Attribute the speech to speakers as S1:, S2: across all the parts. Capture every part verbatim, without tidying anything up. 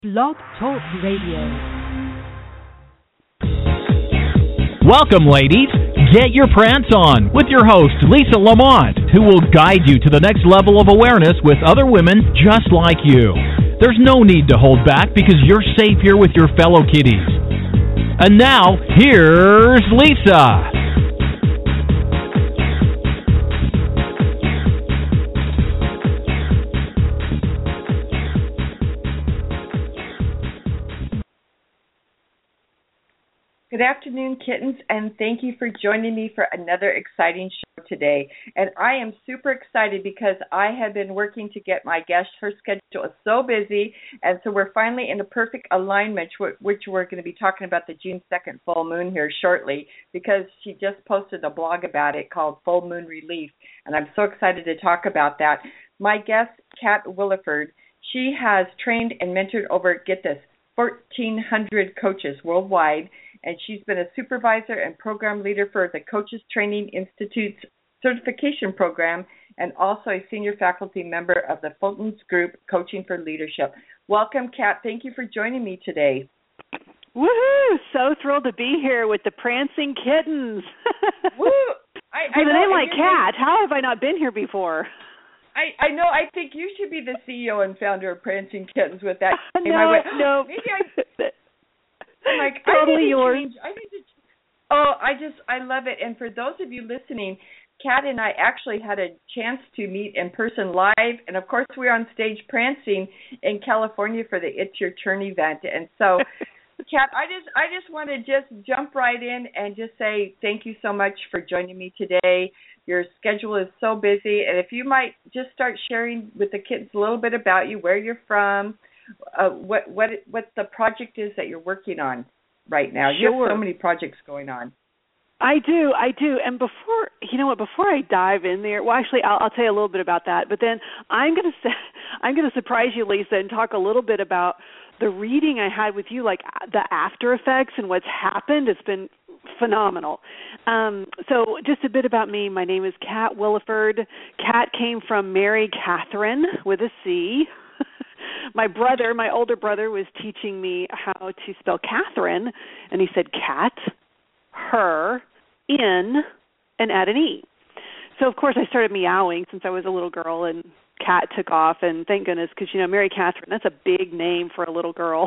S1: Blog Talk Radio.
S2: Welcome, ladies. Get your prance on with your host, Lisa Lamont, who will guide you to the next level of awareness with other women just like you. There's no need to hold back because you're safe here with your fellow kiddies. And now, here's Lisa.
S3: Good afternoon, kittens, and thank you for joining me for another exciting show today. And I am super excited because I have been working to get my guest. Her schedule is so busy, and so we're finally in a perfect alignment, which we're going to be talking about the June second full moon here shortly, because she just posted a blog about it called Full Moon Relief, and I'm so excited to talk about that. My guest, Kat Williford, she has trained and mentored over, get this, fourteen hundred coaches worldwide, and she's been a supervisor and program leader for the Coaches Training Institute's certification program and also a senior faculty member of the Fulton's Group Coaching for Leadership. Welcome, Kat. Thank you for joining me today.
S4: Woohoo! So thrilled to be here with the Prancing Kittens.
S3: Woo! I,
S4: with
S3: I
S4: a
S3: know,
S4: name like Kat,
S3: name,
S4: how have I not been here before?
S3: I, I know. I think you should be the C E O and founder of Prancing Kittens with that name.
S4: no,
S3: I went,
S4: no.
S3: Maybe I... I'm like,
S4: totally
S3: I need to
S4: yours.
S3: change. I need to. Oh, I just, I love it. And for those of you listening, Kat and I actually had a chance to meet in person live, and of course we're on stage prancing in California for the It's Your Turn event. And so, Kat, I just, I just want to just jump right in and just say thank you so much for joining me today. Your schedule is so busy, and if you might just start sharing with the kids a little bit about you, where you're from. Uh, what what what the project is that you're working on right now. You
S4: Sure.
S3: have so many projects going on.
S4: I do, I do. And before, you know what, before I dive in there, well, actually, I'll, I'll tell you a little bit about that. But then I'm going to say, I'm going to surprise you, Lisa, and talk a little bit about the reading I had with you, like the after effects and what's happened. It's been phenomenal. Um, so just a bit about me. My name is Kat Williford. Kat came from Mary Catherine with a C. My brother, my older brother, was teaching me how to spell Catherine, and he said cat, her, in, and add an E. So, of course, I started meowing since I was a little girl, and Kat took off, and thank goodness, because, you know, Mary Catherine, that's a big name for a little girl.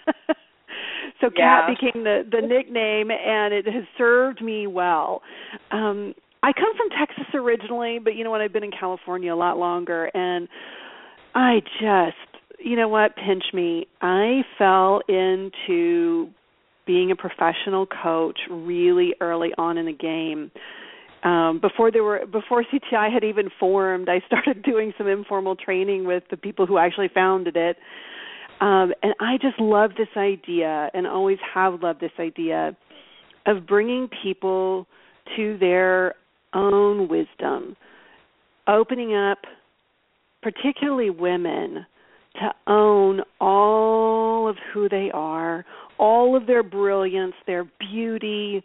S4: So
S3: yeah.
S4: Kat became the, the nickname, and it has served me well. Um, I come from Texas originally, but, you know what, I've been in California a lot longer, and I just... You know what? Pinch me. I fell into being a professional coach really early on in the game. Um, before there were before C T I had even formed, I started doing some informal training with the people who actually founded it. Um, and I just love this idea, and always have loved this idea of bringing people to their own wisdom, opening up, particularly women, to own all of who they are, all of their brilliance, their beauty,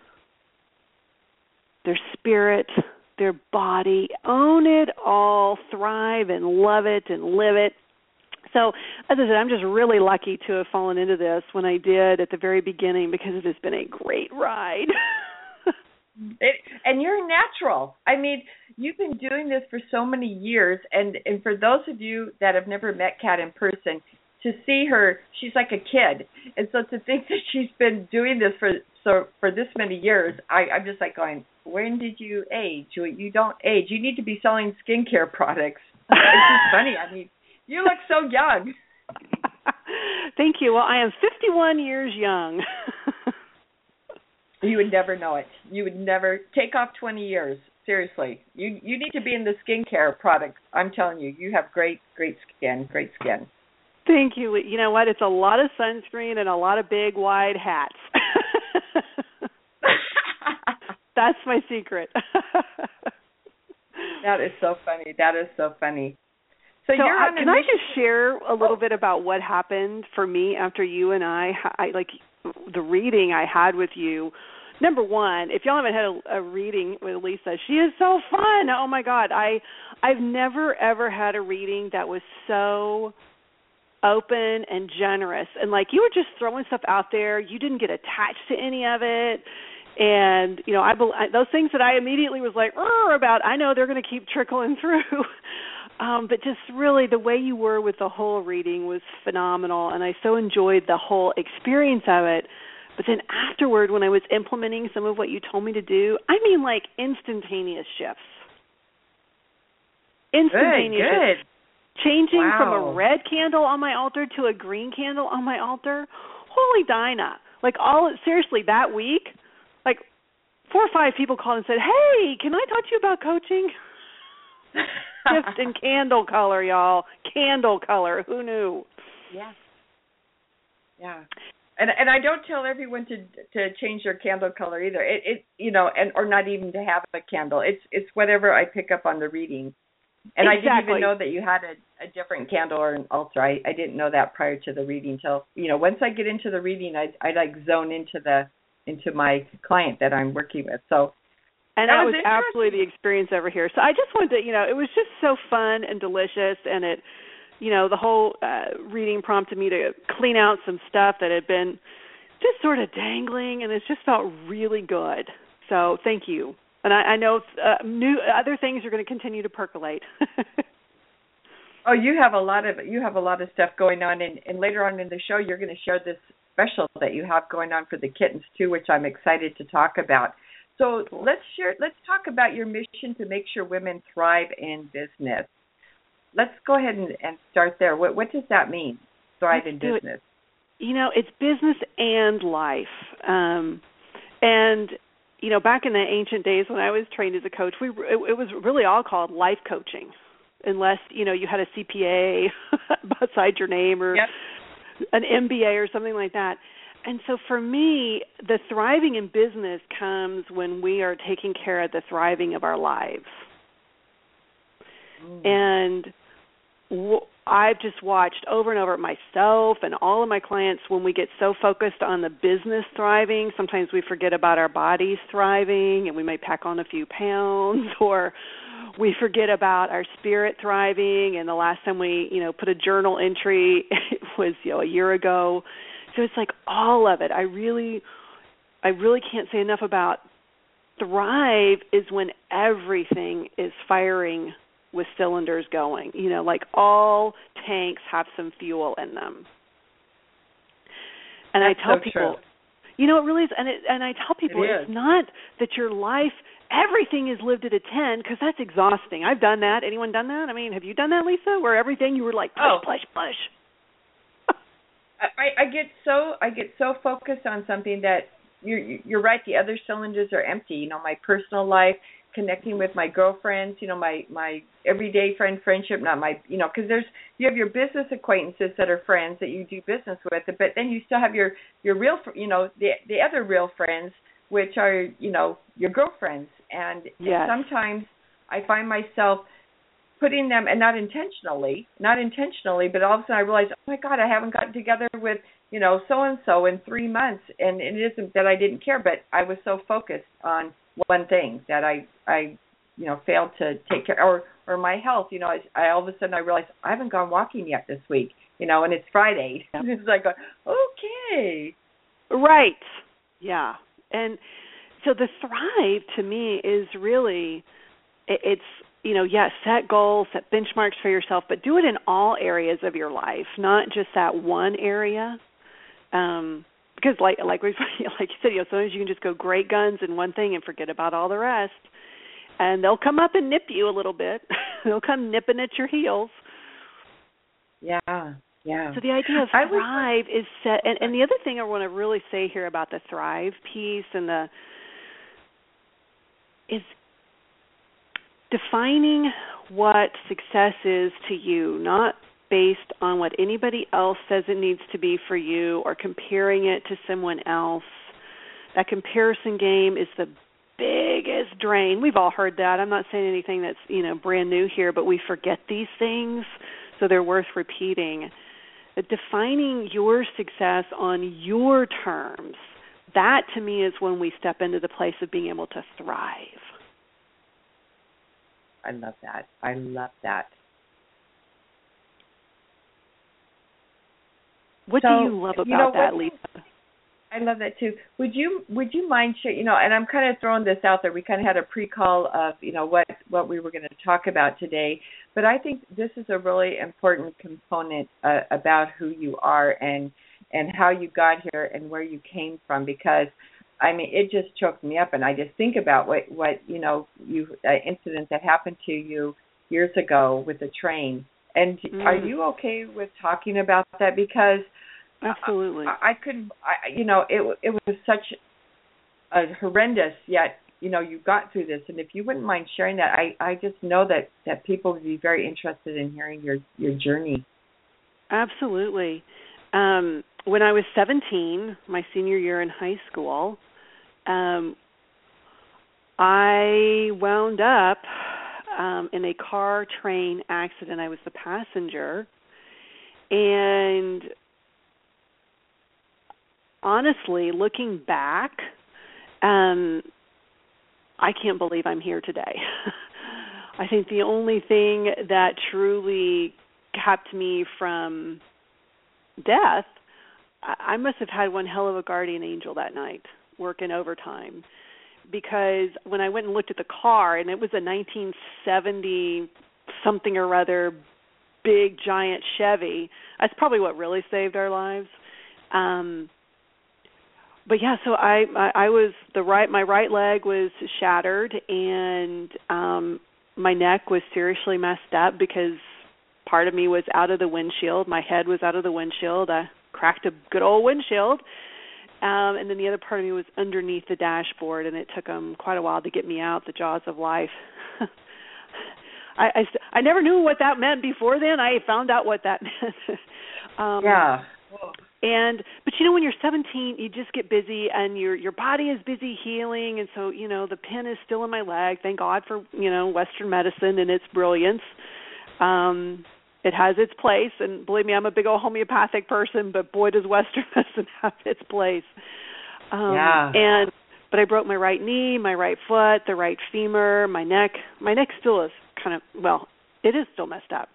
S4: their spirit, their body. Own it all, thrive and love it and live it. So, as I said, I'm just really lucky to have fallen into this when I did at the very beginning, because it has been a great ride.
S3: It, and you're natural. I mean, you've been doing this for so many years, and, and for those of you that have never met Kat in person, to see her, she's like a kid. And so to think that she's been doing this for so for this many years, I, I'm just like going, when did you age? You, you don't age. You need to be selling skincare products. It's just funny. I mean, you look so young.
S4: Thank you. Well, I am fifty-one years young.
S3: You would never know it. You would never take off twenty years. Seriously, you you need to be in the skincare products. I'm telling you, you have great, great skin, great skin.
S4: Thank you. You know what? It's a lot of sunscreen and a lot of big, wide hats. That's my secret.
S3: That is so funny. That is so funny. So,
S4: so
S3: you're
S4: I,
S3: on a
S4: can I
S3: mission.
S4: just share a little oh. bit about what happened for me after you and I, I like the reading I had with you? Number one, if y'all haven't had a, a reading with Lisa, she is so fun. Oh my God, I I've never ever had a reading that was so open and generous. And, like, you were just throwing stuff out there. You didn't get attached to any of it. And, you know, I, I those things that I immediately was like, about, I know they're going to keep trickling through. um, but just really the way you were with the whole reading was phenomenal. And I so enjoyed the whole experience of it. But then afterward, when I was implementing some of what you told me to do, I mean, like, instantaneous shifts. Instantaneous
S3: good, good.
S4: shifts. Changing
S3: wow.
S4: from a red candle on my altar to a green candle on my altar. Holy Dinah. Like, all, seriously, that week, like, four or five people called and said, hey, can I talk to you about coaching? Shift in candle color, y'all. Candle color. Who knew?
S3: Yeah. Yeah. And and I don't tell everyone to to change their candle color either. It it you know, and or not even to have a candle. It's it's whatever I pick up on the reading. And
S4: exactly.
S3: I didn't even know that you had a, a different candle or an altar. I, I didn't know that prior to the reading. Till you know, once I get into the reading, I I like zone into the into my client that I'm working with. So.
S4: And that, that was, was absolutely the experience over here. So I just wanted to, you know, it was just so fun and delicious, and it, you know, the whole uh, reading prompted me to clean out some stuff that had been just sort of dangling, and it just felt really good. So thank you. And I, I know uh, new other things are going to continue to percolate.
S3: Oh, you have a lot of you have a lot of stuff going on, and, and later on in the show, you're going to share this special that you have going on for the kittens too, which I'm excited to talk about. So let's share. Let's talk about your mission to make sure women thrive in business. Let's go ahead and, and start there. What, what does that mean, thrive
S4: let's
S3: in
S4: do
S3: business?
S4: It. You know, it's business and life. Um, and, you know, back in the ancient days when I was trained as a coach, we it, it was really all called life coaching, unless, you know, you had a C P A beside your name or
S3: yep.
S4: an M B A or something like that. And so for me, the thriving in business comes when we are taking care of the thriving of our lives. Mm. And w- I've just watched over and over myself and all of my clients, when we get so focused on the business thriving, sometimes we forget about our bodies thriving, and we may pack on a few pounds, or we forget about our spirit thriving. And the last time we, you know, put a journal entry, it was, you know, a year ago. So it's like all of it. I really, I really can't say enough about thrive is when everything is firing with cylinders going. You know, like all tanks have some fuel in them. And
S3: That's
S4: I tell
S3: so
S4: people,
S3: true.
S4: you know, it really is. And it, and I tell people
S3: it
S4: it's not that your life, everything is lived at a ten, because that's exhausting. I've done that. Anyone done that? I mean, have you done that, Lisa? Where everything you were like push,
S3: oh.
S4: push, push.
S3: I, I get so I get so focused on something that you're you're right. The other cylinders are empty. You know, my personal life, connecting with my girlfriends. You know, my my everyday friend friendship. Not my you know because there's you have your business acquaintances that are friends that you do business with, but then you still have your your real you know the the other real friends, which are you know your girlfriends. And,
S4: yes.
S3: and sometimes I find myself putting them, and not intentionally, not intentionally, but all of a sudden I realize, oh my God, I haven't gotten together with, you know, so-and-so in three months. And it isn't that I didn't care, but I was so focused on one thing that I, I you know, failed to take care, or, or my health, you know, I, I all of a sudden I realized I haven't gone walking yet this week, you know, and it's Friday.
S4: Yep.
S3: It's like, okay.
S4: Right. Yeah. And so the thrive to me is really, it, it's, you know, yes, set goals, set benchmarks for yourself, but do it in all areas of your life, not just that one area. Um, because, like, like we, like you said, you know, sometimes you can just go great guns in one thing and forget about all the rest, and they'll come up and nip you a little bit. They'll come nipping at your heels.
S3: Yeah, yeah.
S4: So the idea of thrive is set, and, and the other thing I want to really say here about the thrive piece and the is defining what success is to you, not based on what anybody else says it needs to be for you or comparing it to someone else. That comparison game is the biggest drain. We've all heard that. I'm not saying anything that's, you know, brand new here, but we forget these things, so they're worth repeating. But defining your success on your terms, that to me is when we step into the place of being able to thrive.
S3: I love that. I love that.
S4: What
S3: so,
S4: do you love about
S3: you know,
S4: that,
S3: what,
S4: Lisa?
S3: I love that too. Would you would you mind sharing? You know, and I'm kind of throwing this out there. We kind of had a pre-call of you know what what we were going to talk about today, but I think this is a really important component uh, about who you are and and how you got here and where you came from. Because I mean, it just choked me up, and I just think about what what you know you uh, incident that happened to you years ago with the train. And mm. are you okay with talking about that? Because
S4: absolutely,
S3: I, I couldn't. I, you know, it it was such a horrendous. Yet, you know, you got through this, and if you wouldn't mind sharing that, I, I just know that, that people would be very interested in hearing your your journey.
S4: Absolutely. Um, when I was seventeen, my senior year in high school, um, I wound up um, in a car train accident. I was the passenger, and honestly, looking back, um, I can't believe I'm here today. I think the only thing that truly kept me from death, I must have had one hell of a guardian angel that night, working overtime. Because when I went and looked at the car, and it was a nineteen seventy something or other big giant Chevy, that's probably what really saved our lives. Um, But yeah, so I, I I was the right my right leg was shattered, and um, my neck was seriously messed up because part of me was out of the windshield. My head was out of the windshield. I cracked a good old windshield, um, and then the other part of me was underneath the dashboard, and it took them quite a while to get me out the jaws of life. I, I I never knew what that meant before then. I found out what that meant. um,
S3: yeah.
S4: And but you know, when you're seventeen, you just get busy, and your your body is busy healing, and so you know the pin is still in my leg. Thank God for you know Western medicine and its brilliance. Um, it has its place, and believe me, I'm a big old homeopathic person, but boy, does Western medicine have its place. Um,
S3: yeah.
S4: And but I broke my right knee, my right foot, the right femur, my neck. My neck still is kind of well, it is still messed up.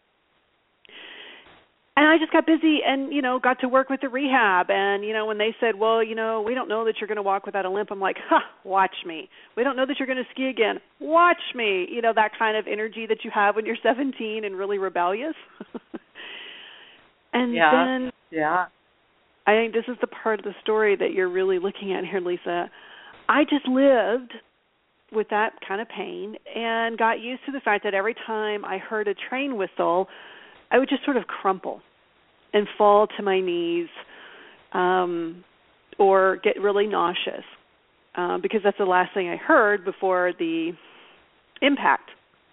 S4: And I just got busy and, you know, got to work with the rehab. And, you know, when they said, well, you know, we don't know that you're going to walk without a limp, I'm like, ha, watch me. We don't know that you're going to ski again. Watch me. You know, that kind of energy that you have when you're seventeen and really rebellious. and
S3: yeah.
S4: then
S3: yeah.
S4: I think this is the part of the story that you're really looking at here, Lisa. I just lived with that kind of pain and got used to the fact that every time I heard a train whistle, I would just sort of crumple and fall to my knees um, or get really nauseous uh, because that's the last thing I heard before the impact.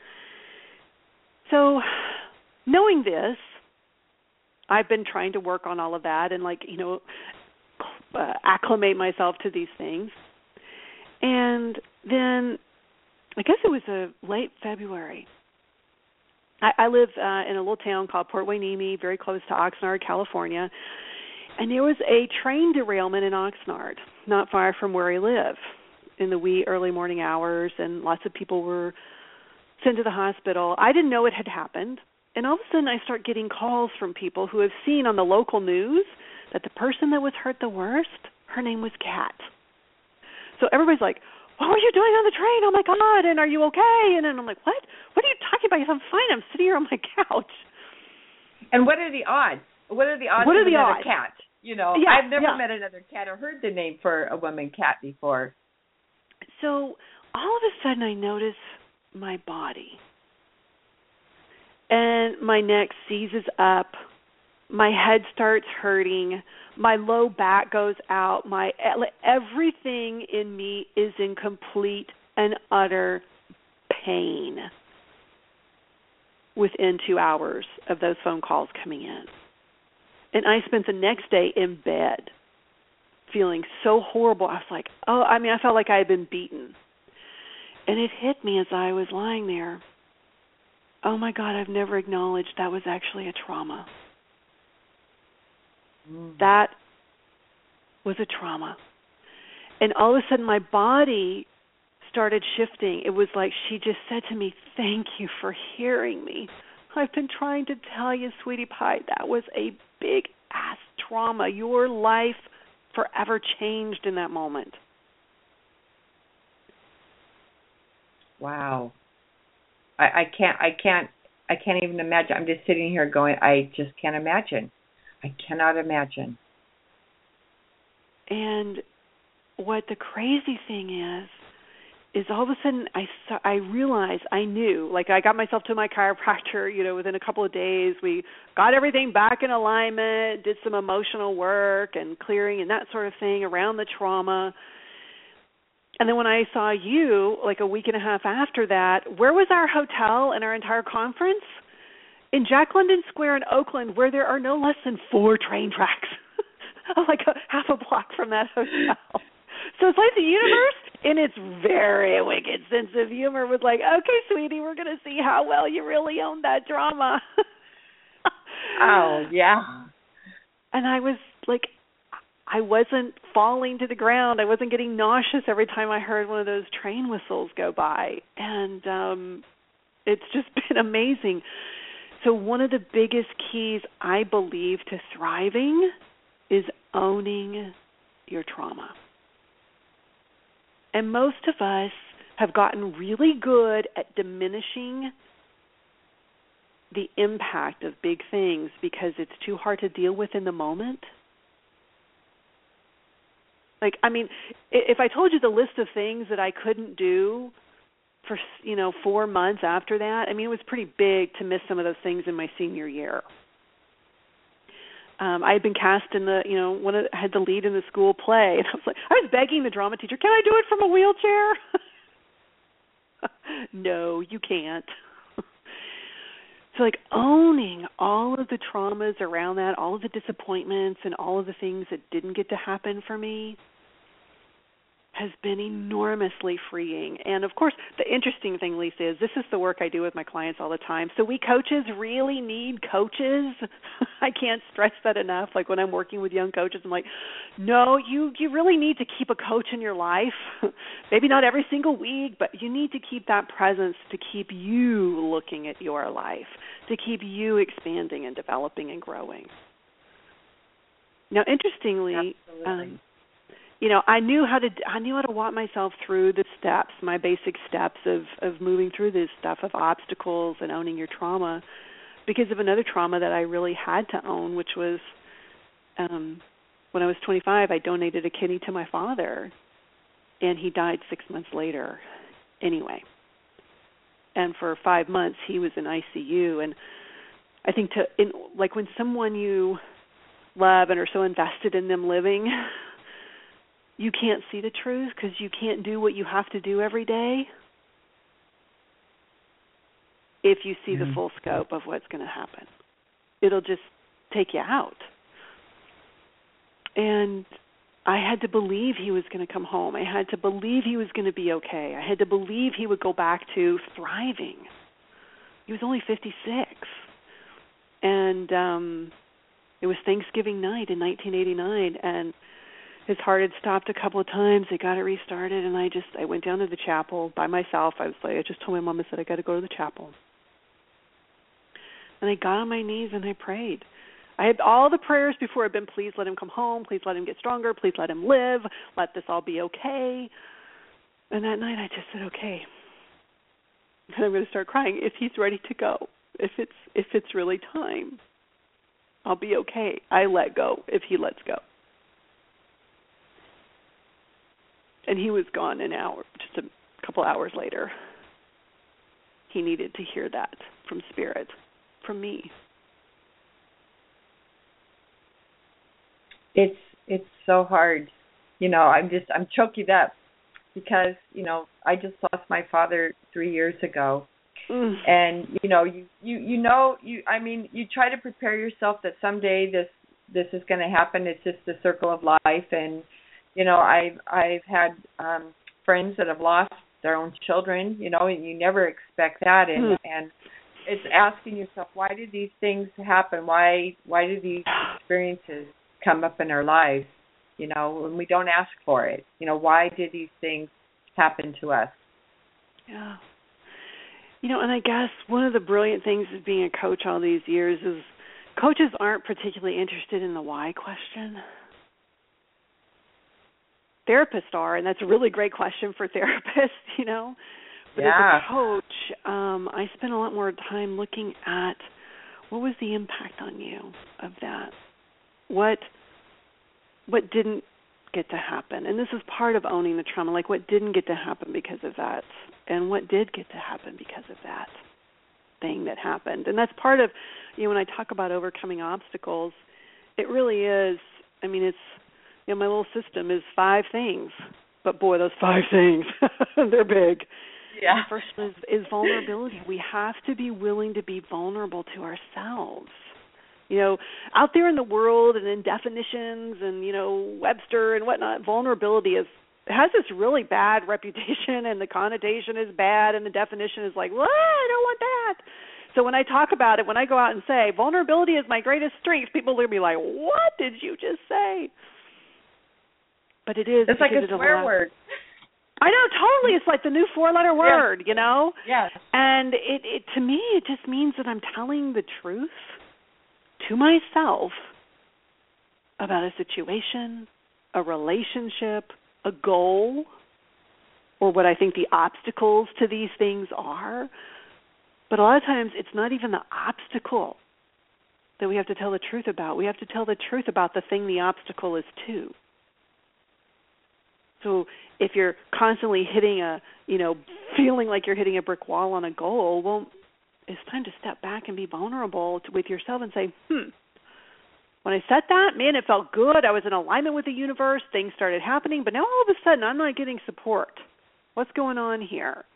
S4: So knowing this, I've been trying to work on all of that and, like, you know, uh, acclimate myself to these things. And then I guess it was a late February. I, I live uh, in a little town called Port Hueneme, very close to Oxnard, California, and there was a train derailment in Oxnard, not far from where I live, in the wee early morning hours, and lots of people were sent to the hospital. I didn't know it had happened, and all of a sudden I start getting calls from people who have seen on the local news that the person that was hurt the worst, her name was Kat. So everybody's like, what were you doing on the train? Oh, my God, and are you okay? And then I'm like, what? What are you talking about? I'm fine. I'm sitting here on my couch.
S3: And what are the odds? What are the odds
S4: what are
S3: of
S4: the
S3: another
S4: odds?
S3: Cat? You know,
S4: yeah,
S3: I've never
S4: yeah.
S3: met another cat or heard the name for a woman cat before.
S4: So all of a sudden I notice my body. And my neck seizes up. My head starts hurting. My low back goes out. My everything in me is in complete and utter pain within two hours of those phone calls coming in. And I spent the next day in bed feeling so horrible. I was like, oh, I mean, I felt like I had been beaten. And it hit me as I was lying there. Oh, my God, I've never acknowledged that was actually a trauma. Mm. That was a trauma. And all of a sudden my body started shifting. It was like she just said to me, thank you for hearing me. I've been trying to tell you, sweetie pie, that was a big-ass trauma, your life forever changed in that moment.
S3: Wow. I, I can't I can't I can't even imagine. I'm just sitting here going, I just can't imagine. I cannot imagine.
S4: And what the crazy thing is, is all of a sudden I saw, I realized, I knew, like I got myself to my chiropractor, you know, within a couple of days. We got everything back in alignment, did some emotional work and clearing and that sort of thing around the trauma. And then when I saw you, like a week and a half after that, where was our hotel and our entire conference? In Jack London Square in Oakland, where there are no less than four train tracks, like a half a block from that hotel. So it's like the universe, in its very wicked sense of humor, was like, okay, sweetie, we're going to see how well you really own that drama.
S3: Oh, yeah.
S4: And I was like, I wasn't falling to the ground. I wasn't getting nauseous every time I heard one of those train whistles go by. And um, it's just been amazing. So one of the biggest keys, I believe, to thriving is owning your trauma. And most of us have gotten really good at diminishing the impact of big things because it's too hard to deal with in the moment. Like, I mean, if I told you the list of things that I couldn't do for, you know, four months after that, I mean, it was pretty big to miss some of those things in my senior year. Um, I had been cast in the, you know, one of, I had the lead in the school play, and I was like, I was begging the drama teacher, can I do it from a wheelchair? No, you can't. So, like, owning all of the traumas around that, all of the disappointments and all of the things that didn't get to happen for me has been enormously freeing. And, of course, the interesting thing, Lisa, is this is the work I do with my clients all the time. So we coaches really need coaches. I can't stress that enough. Like when I'm working with young coaches, I'm like, no, you, you really need to keep a coach in your life. Maybe not every single week, but you need to keep that presence to keep you looking at your life, to keep you expanding and developing and growing. Now, interestingly, um, you know, I knew how to I knew how to walk myself through the steps, my basic steps of, of moving through this stuff of obstacles and owning your trauma, because of another trauma that I really had to own, which was um, when I was twenty-five, I donated a kidney to my father, and he died six months later anyway. And for five months, he was in I C U. And I think to in, like when someone you love and are so invested in them living, you can't see the truth because you can't do what you have to do every day if you see mm-hmm. the full scope of what's going to happen. It'll just take you out. And I had to believe he was going to come home. I had to believe he was going to be okay. I had to believe he would go back to thriving. He was only fifty-six. And um, it was Thanksgiving night in nineteen eighty-nine, and his heart had stopped a couple of times. They got it restarted, and I just, I went down to the chapel by myself. I was like, I just told my mom, I said, I got to go to the chapel. And I got on my knees and I prayed. I had all the prayers before had been, please let him come home, please let him get stronger, please let him live, let this all be okay. And that night I just said, okay. And I'm going to start crying if he's ready to go. If it's if it's really time, I'll be okay. I let go if he lets go. And he was gone an hour, just a couple hours later. He needed to hear that from Spirit, from me.
S3: It's it's so hard. You know, I'm just, I'm choking up because, you know, I just lost my father three years ago. Mm. And, you know, you, you, you know, you, I mean, you try to prepare yourself that someday this, this is going to happen. It's just the circle of life. And, you know, I've I've had um, friends that have lost their own children, you know, and you never expect that. And, mm. and it's asking yourself, why did these things happen? Why why did these experiences come up in our lives, you know, when we don't ask for it? You know, why did these things happen to us?
S4: Yeah. You know, and I guess one of the brilliant things of being a coach all these years is, coaches aren't particularly interested in the why question. Therapists are, and that's a really great question for therapists, you know. But
S3: yeah.
S4: as a coach, um, I spend a lot more time looking at what was the impact on you of that? What what didn't get to happen? And this is part of owning the trauma, like what didn't get to happen because of that, and what did get to happen because of that thing that happened. And that's part of, you know, when I talk about overcoming obstacles, it really is, I mean, it's, you know, my little system is five things, but boy, those five things, they're big.
S3: Yeah.
S4: The first one is, is vulnerability. We have to be willing to be vulnerable to ourselves. You know, out there in the world and in definitions and, you know, Webster and whatnot, vulnerability is has this really bad reputation, and the connotation is bad, and the definition is like, well, I don't want that. So when I talk about it, when I go out and say, vulnerability is my greatest strength, people will be like, what did you just say? But it is.
S3: It's like a
S4: it
S3: swear
S4: allows-
S3: word.
S4: I know, totally. It's like the new four-letter word,
S3: yeah.
S4: you know?
S3: Yes.
S4: And it, it to me, it just means that I'm telling the truth to myself about a situation, a relationship, a goal, or what I think the obstacles to these things are. But a lot of times it's not even the obstacle that we have to tell the truth about. We have to tell the truth about the thing the obstacle is to. So if you're constantly hitting a, you know, feeling like you're hitting a brick wall on a goal, well, it's time to step back and be vulnerable to, with yourself and say, hmm, when I said that, man, it felt good. I was in alignment with the universe. Things started happening. But now all of a sudden I'm not getting support. What's going on here?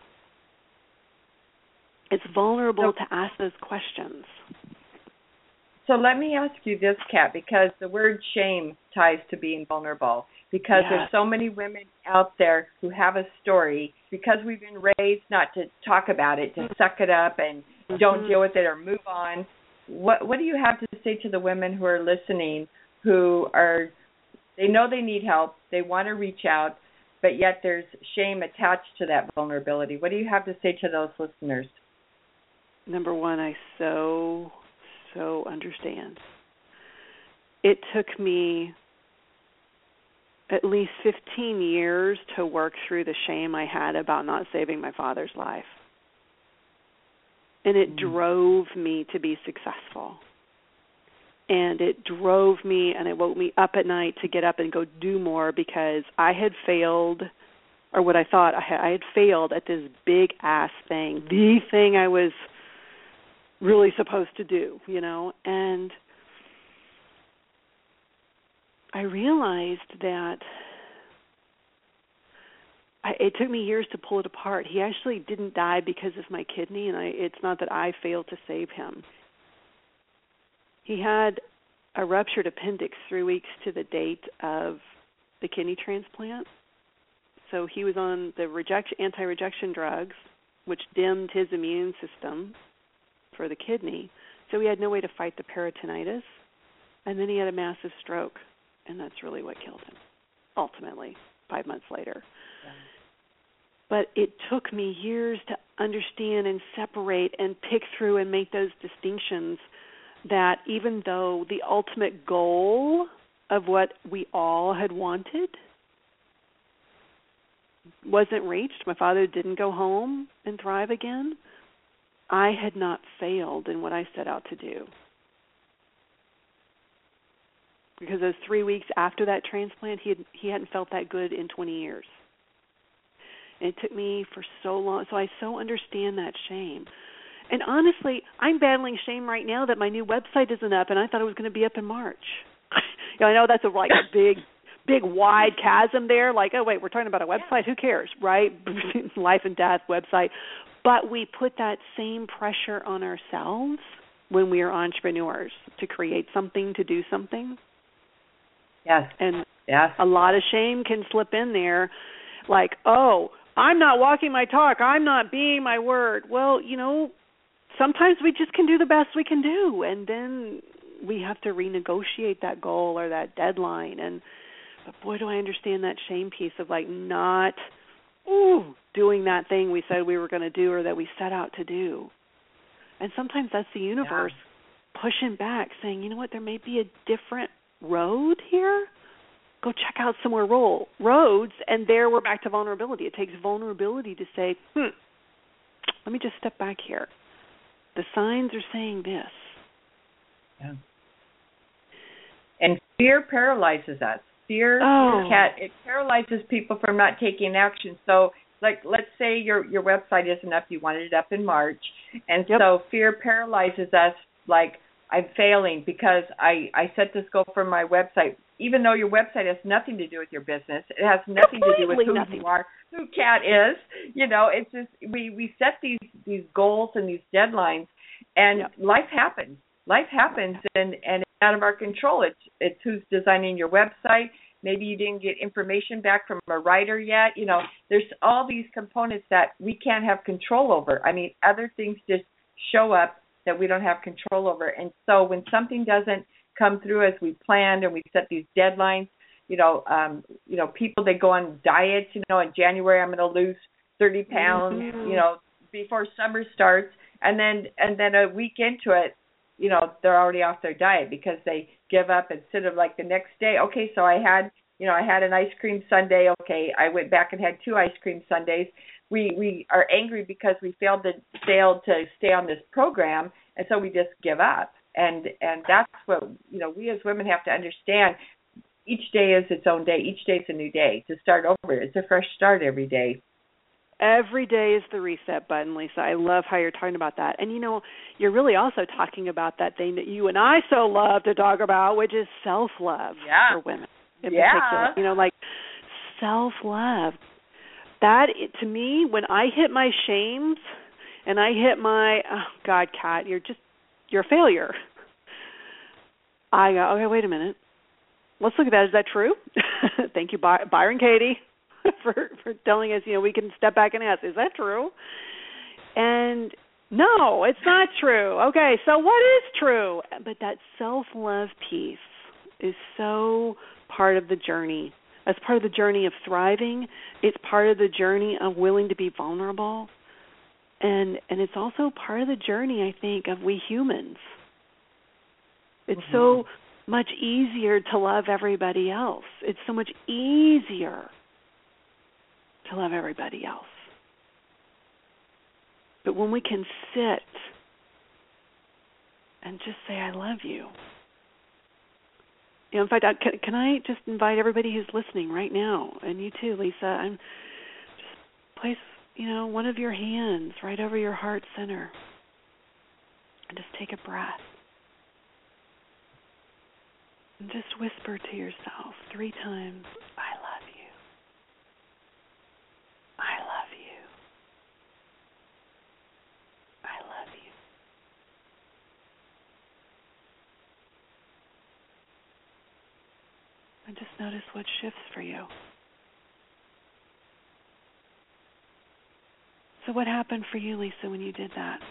S4: It's vulnerable
S3: so,
S4: to ask those questions.
S3: So let me ask you this, Kat, because the word shame ties to being vulnerable. Because
S4: yes.
S3: there's so many women out there who have a story, because we've been raised not to talk about it, to suck it up and mm-hmm. don't deal with it or move on. What what do you have to say to the women who are listening, who are, they know they need help, they want to reach out, but yet there's shame attached to that vulnerability? What do you have to say to those listeners?
S4: Number one, I so, so understand. It took me at least fifteen years to work through the shame I had about not saving my father's life. And it mm. drove me to be successful. And it drove me and it woke me up at night to get up and go do more, because I had failed, or what I thought I had, I had failed at this big-ass thing, the thing I was really supposed to do, you know. And I realized that I, it took me years to pull it apart. He actually didn't die because of my kidney, and I, it's not that I failed to save him. He had a ruptured appendix three weeks to the date of the kidney transplant. So he was on the rejection, anti-rejection drugs, which dimmed his immune system for the kidney. So he had no way to fight the peritonitis. And then he had a massive stroke. And that's really what killed him, ultimately, five months later. Yeah. But it took me years to understand and separate and pick through and make those distinctions, that even though the ultimate goal of what we all had wanted wasn't reached, my father didn't go home and thrive again, I had not failed in what I set out to do. Because those three weeks after that transplant, he had, he hadn't felt that good in twenty years. And it took me for so long. So I so understand that shame. And honestly, I'm battling shame right now that my new website isn't up, and I thought it was going to be up in March. You know, I know that's a, like a big, big, wide chasm there. Like, oh, wait, we're talking about a website? Who cares, right? Life and death website. But we put that same pressure on ourselves when we are entrepreneurs to create something, to do something.
S3: Yes.
S4: And
S3: yes.
S4: a lot of shame can slip in there, like, oh, I'm not walking my talk, I'm not being my word. Well, you know, sometimes we just can do the best we can do, and then we have to renegotiate that goal or that deadline. And but boy, do I understand that shame piece of like not ooh, doing that thing we said we were going to do or that we set out to do. And sometimes that's the universe pushing back, saying, you know what, there may be a different road here. Go check out some more role, roads, and there we're back to vulnerability. It takes vulnerability to say, hmm, let me just step back here. The signs are saying this.
S3: Yeah. And fear paralyzes us. Fear,
S4: oh.
S3: Kat, it paralyzes people from not taking action. So, like, let's say your your website isn't up. You wanted it up in March. And
S4: yep.
S3: so fear paralyzes us, like, I'm failing because I, I set this goal for my website. Even though your website has nothing to do with your business, it has nothing
S4: Completely
S3: to do with who
S4: nothing.
S3: you are, who Kat is. You know, it's just we, we set these, these goals and these deadlines, and
S4: yep.
S3: life happens. Life happens, and, and it's out of our control. It's it's who's designing your website. Maybe you didn't get information back from a writer yet. You know, there's all these components that we can't have control over. I mean, other things just show up that we don't have control over. And so when something doesn't come through as we planned and we set these deadlines, you know, um, you know, people that go on diets, you know, in January I'm going to lose thirty pounds, mm-hmm. you know, before summer starts, and then and then a week into it, you know, they're already off their diet because they give up instead of like the next day. Okay, so I had, you know, I had an ice cream sundae. Okay, I went back and had two ice cream sundaes. We we are angry because we failed to failed to stay on this program, and so we just give up. And and that's what, you know, we as women have to understand. Each day is its own day. Each day is a new day to start over. It's a fresh start every day.
S4: Every day is the reset button, Lisa. I love how you're talking about that. And, you know, you're really also talking about that thing that you and I so love to talk about, which is self-love
S3: yeah.
S4: for women in
S3: yeah.
S4: particular. You know, like self-love. That, to me, when I hit my shames and I hit my, oh, God, Kat, you're just, you're a failure. I go, okay, wait a minute. Let's look at that. Is that true? Thank you, By- Byron Katie. For, for telling us, you know, we can step back and ask, is that true? And no, it's not true. Okay, so what is true? But that self-love piece is so part of the journey. As part of the journey of thriving, it's part of the journey of willing to be vulnerable. And and it's also part of the journey, I think, of we humans. It's mm-hmm. so much easier to love everybody else. It's so much easier to love everybody else. But when we can sit and just say, I love you. You know, in fact, can, can I just invite everybody who's listening right now, and you too, Lisa, and just place, you know, one of your hands right over your heart center and just take a breath. And just whisper to yourself three times, I love you. I love you. I love you. And just notice what shifts for you. So what happened for you, Lisa, when you did that?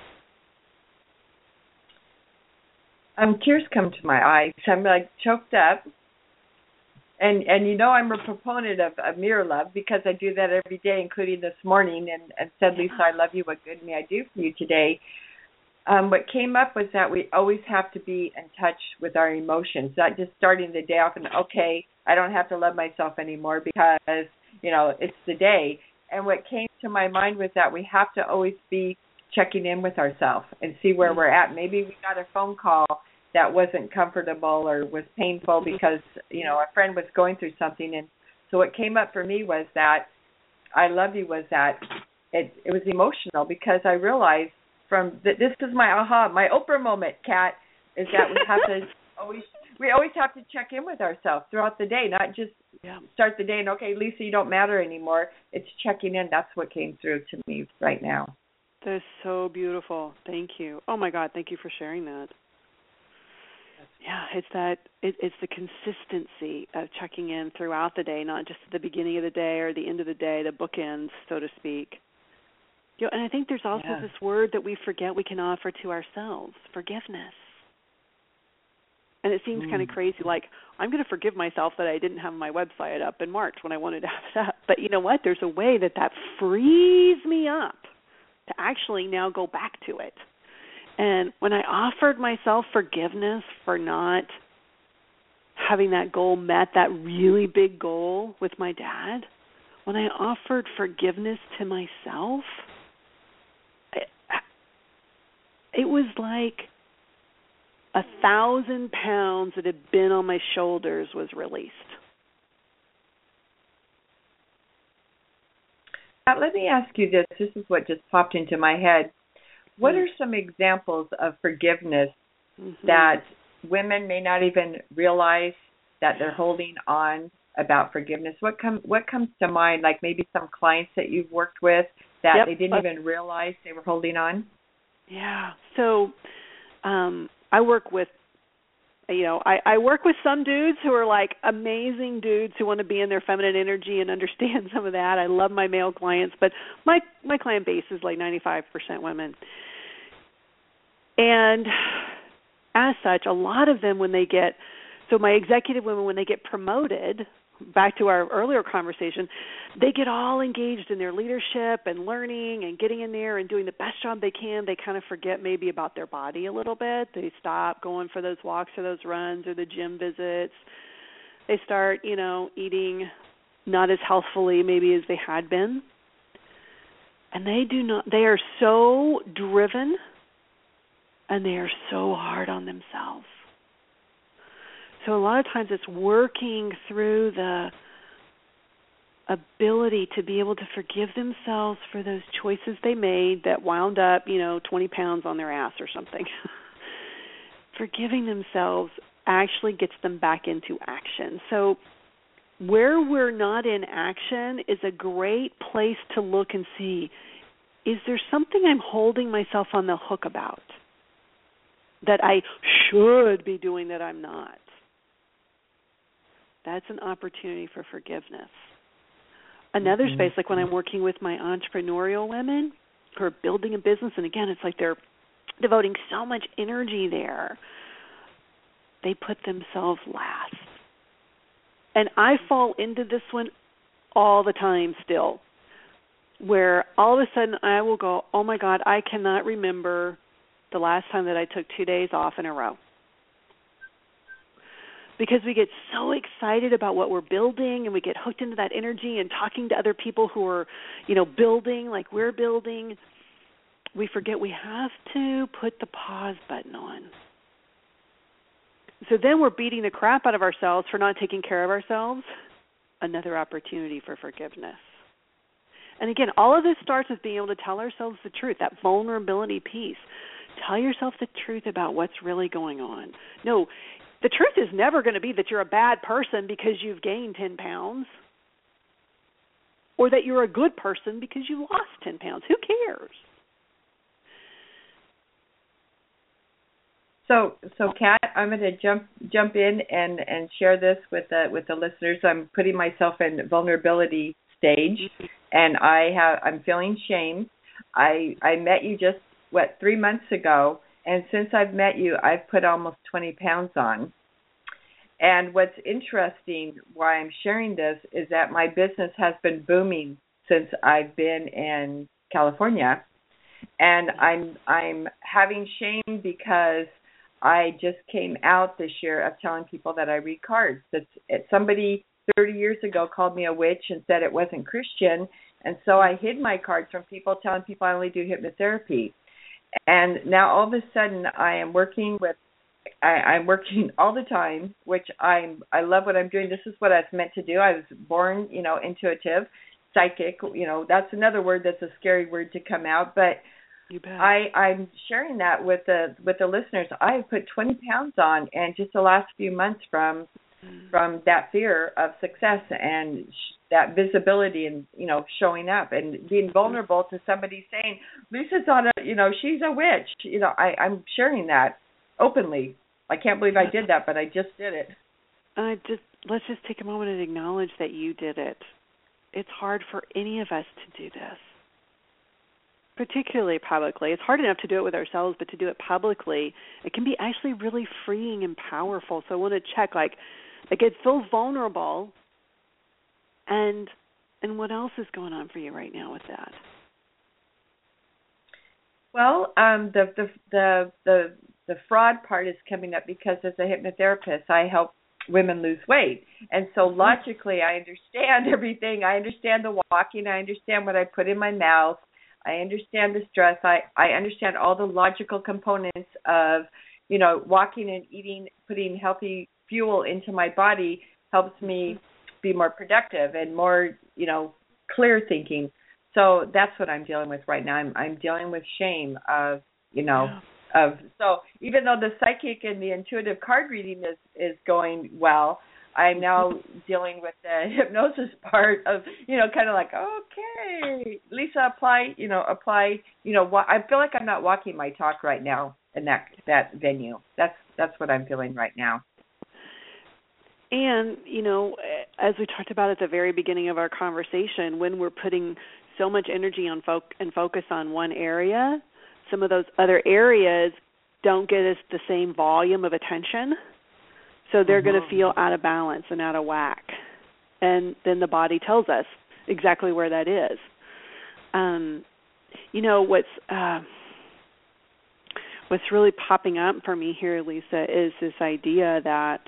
S3: Um, tears come to my eyes. I'm like choked up. And and you know I'm a proponent of, of mirror love because I do that every day, including this morning, and, and said, Lisa, I love you. What good may I do for you today? Um, what came up was that we always have to be in touch with our emotions, not just starting the day off and, okay, I don't have to love myself anymore because, you know, it's the day. And what came to my mind was that we have to always be checking in with ourselves and see where mm-hmm. we're at. Maybe we got a phone call that wasn't comfortable or was painful because, you know, a friend was going through something. And so what came up for me was that I love you was that it, it was emotional because I realized from that this is my aha, my Oprah moment, Kat, is that we have to always we always have to check in with ourselves throughout the day, not just yeah. start the day and, okay, Lisa, you don't matter anymore. It's checking in. That's what came through to me right now.
S4: That is so beautiful. Thank you. Oh, my God, thank you for sharing that. Yeah, it's that it, it's the consistency of checking in throughout the day, not just at the beginning of the day or the end of the day, the bookends, so to speak. You know, and I think there's also yeah. this word that we forget we can offer to ourselves, forgiveness. And it seems mm. kind of crazy, like I'm going to forgive myself that I didn't have my website up in March when I wanted to have it up. But you know what? There's a way that that frees me up to actually now go back to it. And when I offered myself forgiveness for not having that goal met, that really big goal with my dad, when I offered forgiveness to myself, it, it was like a thousand pounds that had been on my shoulders was released.
S3: Now, let me ask you this. This is what just popped into my head. What are some examples of forgiveness mm-hmm. that women may not even realize that they're holding on about forgiveness? What com- what comes to mind, like maybe some clients that you've worked with that
S4: yep.
S3: they didn't even realize they were holding on?
S4: Yeah. So um, I work with, you know, I, I work with some dudes who are like amazing dudes who want to be in their feminine energy and understand some of that. I love my male clients, but my, my client base is like ninety-five percent women. And as such, a lot of them when they get, so my executive women, when they get promoted, back to our earlier conversation, they get all engaged in their leadership and learning and getting in there and doing the best job they can. They kind of forget maybe about their body a little bit. They stop going for those walks or those runs or the gym visits. They start, you know, eating not as healthfully maybe as they had been. And they do not, they are so driven and they are so hard on themselves. So a lot of times it's working through the ability to be able to forgive themselves for those choices they made that wound up, you know, twenty pounds on their ass or something. Forgiving themselves actually gets them back into action. So where we're not in action is a great place to look and see, is there something I'm holding myself on the hook about that I should be doing that I'm not? That's an opportunity for forgiveness. Another mm-hmm. space, like when I'm working with my entrepreneurial women who are building a business, and again, it's like they're devoting so much energy there, they put themselves last. And I fall into this one all the time still, where all of a sudden I will go, oh my God, I cannot remember the last time that I took two days off in a row. Because we get so excited about what we're building and we get hooked into that energy and talking to other people who are, you know, building like we're building, we forget we have to put the pause button on. So then we're beating the crap out of ourselves for not taking care of ourselves. Another opportunity for forgiveness. And again, all of this starts with being able to tell ourselves the truth, that vulnerability piece. Tell yourself the truth about what's really going on. No, the truth is never going to be that you're a bad person because you've gained ten pounds or that you're a good person because you lost ten pounds. Who cares?
S3: So, so Kat, I'm going to jump jump in and, and share this with the with the listeners. I'm putting myself in vulnerability stage, and I have I'm feeling shame. I I met you just what three months ago. And since I've met you, I've put almost twenty pounds on. And what's interesting, why I'm sharing this, is that my business has been booming since I've been in California. And I'm I'm having shame because I just came out this year of telling people that I read cards. That's it, somebody thirty years ago called me a witch and said it wasn't Christian. And so I hid my cards from people, telling people I only do hypnotherapy. And now all of a sudden I am working with, I, I'm working all the time, which I'm, I love what I'm doing. This is what I was meant to do. I was born, you know, intuitive, psychic, you know, that's another word that's a scary word to come out. But
S4: you bet.
S3: I, I'm sharing that with the, with the listeners. I've put twenty pounds on in just the last few months from, mm. from that fear of success and sh- that visibility and, you know, showing up and being vulnerable to somebody saying, Lisa's on a, you know, she's a witch. You know, I, I'm sharing that openly. I can't believe I did that, but I just did it.
S4: I just let's just take a moment and acknowledge that you did it. It's hard for any of us to do this, particularly publicly. It's hard enough to do it with ourselves, but to do it publicly, it can be actually really freeing and powerful. So I want to check, like, like it feels vulnerable. And and what else is going on for you right now with that?
S3: Well, um, the, the the the the fraud part is coming up because as a hypnotherapist, I help women lose weight, and so logically, I understand everything. I understand the walking. I understand what I put in my mouth. I understand the stress. I I understand all the logical components of, you know, walking and eating, putting healthy fuel into my body helps me be more productive and more, you know, clear thinking. So that's what I'm dealing with right now. I'm I'm dealing with shame of, you know, yeah. of so even though the psychic and the intuitive card reading is, is going well, I'm now dealing with the hypnosis part of, you know, kind of like, okay, Lisa, apply, you know, apply, you know, I feel like I'm not walking my talk right now in that that venue. That's that's what I'm feeling right now.
S4: And, you know, as we talked about at the very beginning of our conversation, when we're putting so much energy on fo- and focus on one area, some of those other areas don't get us the same volume of attention. So they're mm-hmm. going to feel out of balance and out of whack. And then the body tells us exactly where that is. Um, you know, what's uh, what's really popping up for me here, Lisa, is this idea that,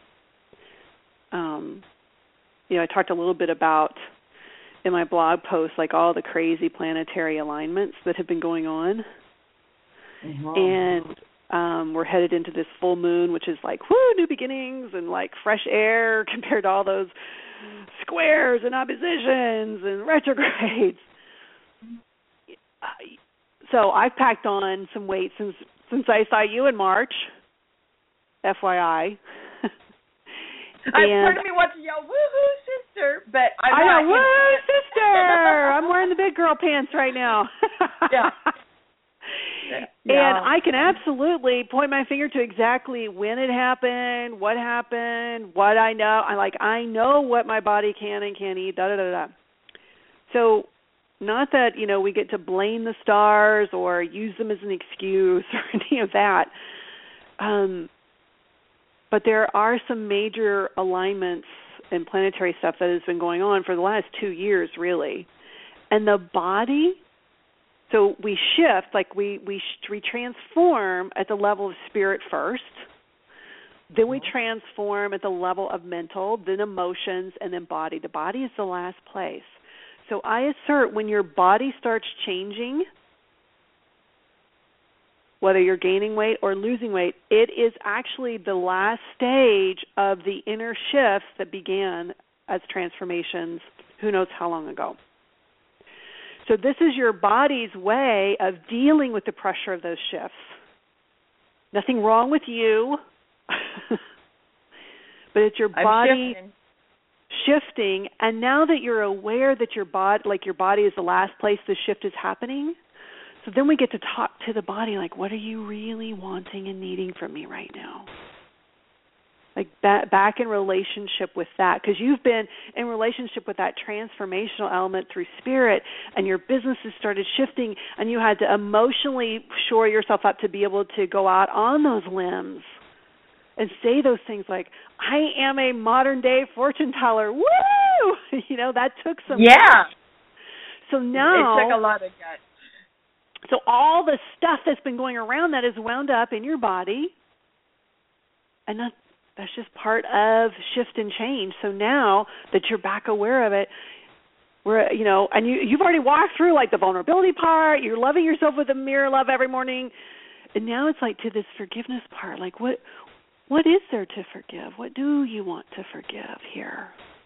S4: um, you know, I talked a little bit about in my blog post, like all the crazy planetary alignments that have been going on. Mm-hmm. And um, we're headed into this full moon, which is like, whoo, new beginnings and like fresh air compared to all those squares and oppositions and retrogrades. So I've packed on some weight since since I saw you in March, F Y I.
S3: And part of me wants to yell, woohoo, sister, but I'm
S4: I
S3: not.
S4: know, woo, sister! I'm wearing the big girl pants right now.
S3: Yeah.
S4: And yeah. I can absolutely point my finger to exactly when it happened, what happened, what I know. I like I know what my body can and can't eat, da da da da. So not that, you know, we get to blame the stars or use them as an excuse or any of that. Um But there are some major alignments and planetary stuff that has been going on for the last two years, really. And the body, so we shift, like we, we, we transform at the level of spirit first. Then we transform at the level of mental, then emotions, and then body. The body is the last place. So I assert when your body starts changing, whether you're gaining weight or losing weight, it is actually the last stage of the inner shifts that began as transformations who knows how long ago. So this is your body's way of dealing with the pressure of those shifts. Nothing wrong with you, but it's your body
S3: shifting.
S4: shifting. And now that you're aware that your body, like your body is the last place the shift is happening, so then we get to talk to the body, like, what are you really wanting and needing from me right now? Like that, back in relationship with that, because you've been in relationship with that transformational element through spirit, and your business has started shifting, and you had to emotionally shore yourself up to be able to go out on those limbs and say those things like, I am a modern-day fortune teller. Woo! You know, that took some
S3: Yeah.
S4: guts. So now...
S3: It took a lot of guts.
S4: So all the stuff that's been going around that is wound up in your body, and that, that's just part of shift and change. So now that you're back aware of it, we're, you know, and you, you've already walked through like the vulnerability part, you're loving yourself with a mirror love every morning, and now it's like to this forgiveness part, like what, what is there to forgive? What do you want to forgive here?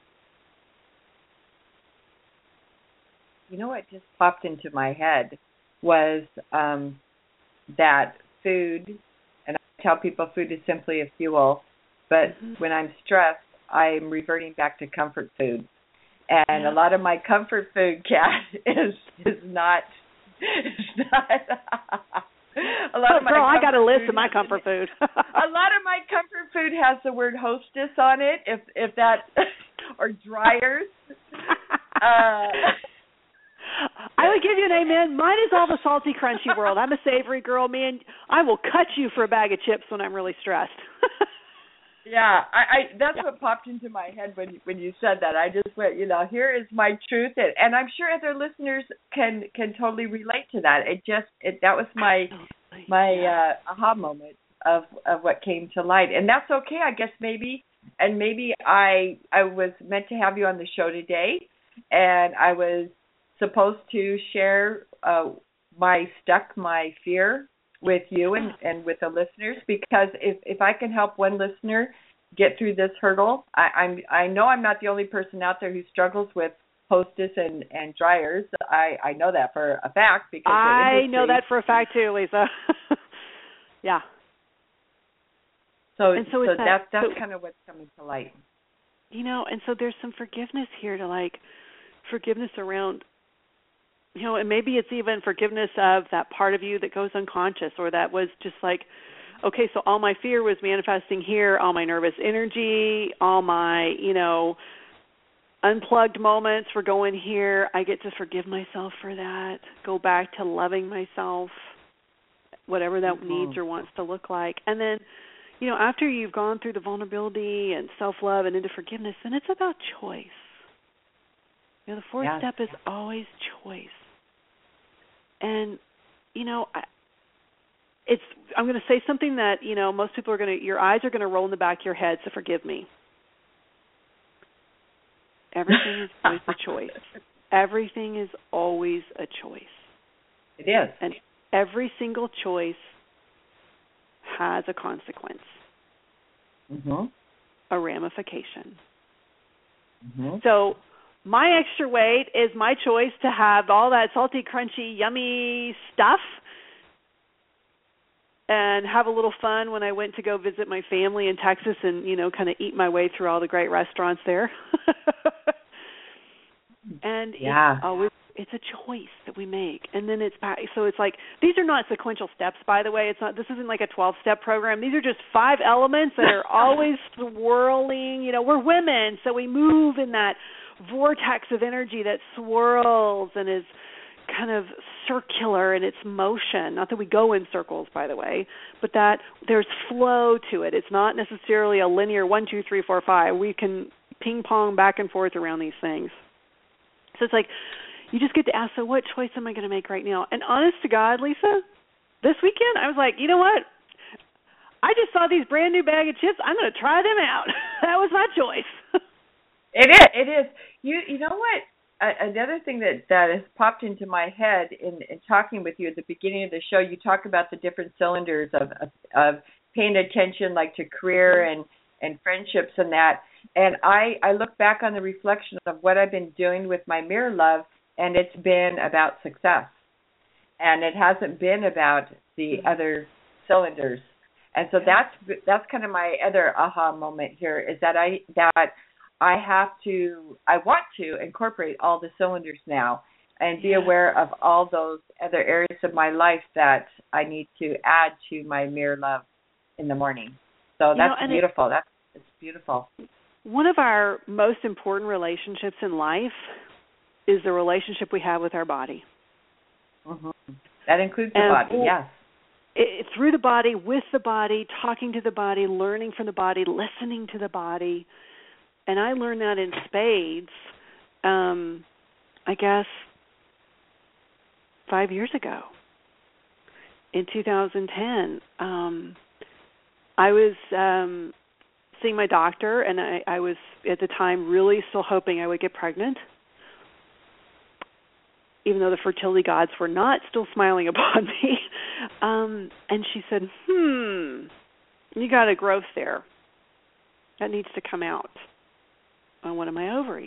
S3: You know what just popped into my head? Was um, that food, and I tell people food is simply a fuel, but mm-hmm. when I'm stressed, I'm reverting back to comfort food. And yeah. a lot of my comfort food, Kat, is is not, is not a lot
S4: oh,
S3: of my
S4: girl, I got a list
S3: food
S4: of my comfort food.
S3: A lot of my comfort food has the word hostess on it, if if that, or dryers. uh
S4: I would give you an amen. Mine is all the salty, crunchy world. I'm a savory girl, man. I will cut you for a bag of chips when I'm really stressed.
S3: Yeah, I, I that's what popped into my head when when you said that. I just went, you know, here is my truth, and, and I'm sure other listeners can can totally relate to that. It just it that was my
S4: Absolutely.
S3: my
S4: yeah.
S3: uh, aha moment of of what came to light, and that's okay. I guess maybe and maybe I I was meant to have you on the show today, and I was supposed to share uh, my stuck my fear with you and, and with the listeners, because if, if I can help one listener get through this hurdle, I, I'm I know I'm not the only person out there who struggles with Hostess and, and dryers. I, I know that for a fact because
S4: I
S3: industry,
S4: know that for a fact too, Lisa. yeah.
S3: So
S4: and so,
S3: so
S4: it's that,
S3: that, that's
S4: so,
S3: kind of what's coming to light.
S4: You know, and so there's some forgiveness here to like forgiveness around. You know, and maybe it's even forgiveness of that part of you that goes unconscious, or that was just like, okay, so all my fear was manifesting here, all my nervous energy, all my, you know, unplugged moments were going here. I get to forgive myself for that, go back to loving myself, whatever that mm-hmm. needs or wants to look like. And then, you know, after you've gone through the vulnerability and self-love and into forgiveness, then it's about choice. You know, the fourth
S3: yes.
S4: step is always choice. And, you know, I, it's. I'm going to say something that, you know, most people are going to, your eyes are going to roll in the back of your head, so forgive me. Everything is always a choice. Everything is always a choice.
S3: It is.
S4: And every single choice has a consequence,
S3: mm-hmm.
S4: a ramification.
S3: Mm-hmm.
S4: So, my extra weight is my choice to have all that salty, crunchy, yummy stuff and have a little fun when I went to go visit my family in Texas and, you know, kind of eat my way through all the great restaurants there. and
S3: yeah.
S4: it's always, it's a choice that we make. And then it's back. So it's like, these are not sequential steps, by the way. It's not, this isn't like a twelve-step program. These are just five elements that are always swirling. You know, we're women, so we move in that vortex of energy that swirls and is kind of circular in its motion. Not that we go in circles, by the way, but that there's flow to it. It's not necessarily a linear one, two, three, four, five. We can ping pong back and forth around these things. So it's like you just get to ask, so what choice am I going to make right now? And honest to God, Lisa, this weekend I was like, you know what? I just saw these brand new bag of chips. I'm going to try them out. That was my choice.
S3: It is. It is. You you know what? Uh, another thing that, that has popped into my head in, in talking with you at the beginning of the show, you talk about the different cylinders of, of, of paying attention, like to career and, and friendships and that. And I, I look back on the reflection of what I've been doing with my Mirror Love, and it's been about success. And it hasn't been about the other cylinders. And so that's that's kind of my other aha moment here, is that I that I have to, I want to incorporate all the cylinders now and be
S4: yeah.
S3: aware of all those other areas of my life that I need to add to my Mirror Love in the morning. So
S4: you
S3: that's
S4: know,
S3: beautiful. It, that's it's beautiful.
S4: One of our most important relationships in life is the relationship we have with our body.
S3: Mm-hmm. That includes the
S4: and
S3: body, yes.
S4: It, through the body, with the body, talking to the body, learning from the body, listening to the body. And I learned that in spades, um, I guess, five years ago. In two thousand ten, um, I was um, seeing my doctor, and I, I was, at the time, really still hoping I would get pregnant, even though the fertility gods were not still smiling upon me. Um, and she said, hmm, you got a growth there. That needs to come out on one of my ovaries.